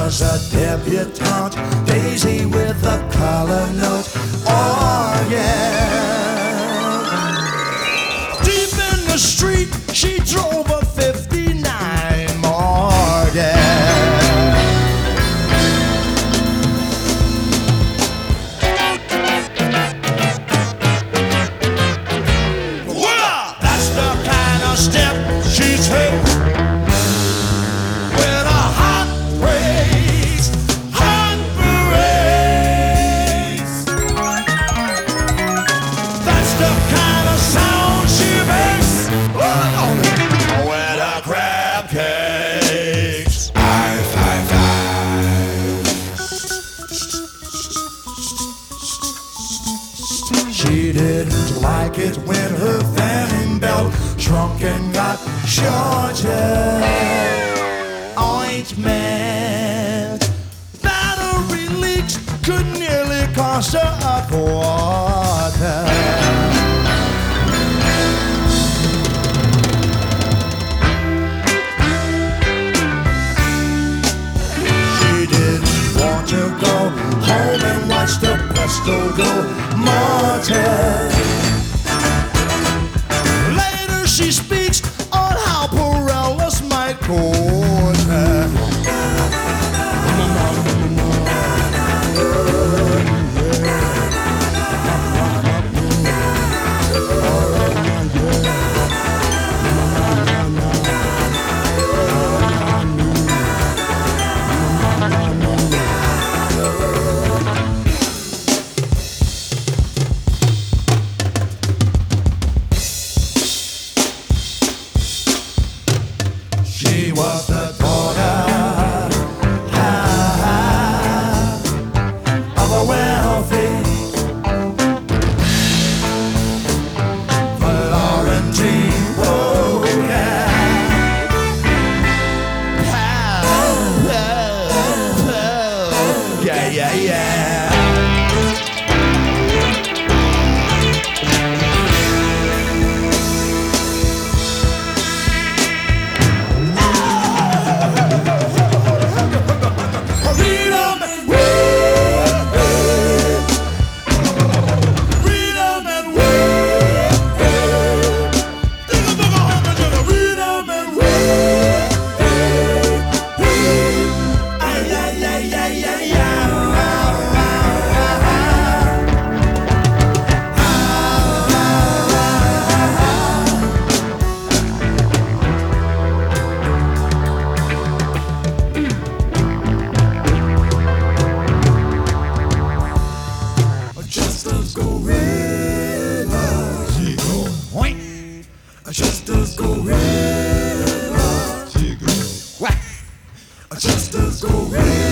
was a debutante, Daisy with a color note. Oh yeah. Deep in the street, she drove a '59 Morgan. That's the kind of step she takes with a hot praise, hot parades. That's the kind of sound she makes with a crab cakes. Five. She didn't like it when her fanning belt shrunk and got shorter. Ointment, battery leaks could nearly cost her a quarter. She didn't want to go home and watch the Presto go mortar. Later she speaks on how Pirellis might court her. She was the daughter of a wealthy Florentine broker. Yeah. Just as gorilla, she go whack. Just as gorilla, she go whack. Just as gorilla.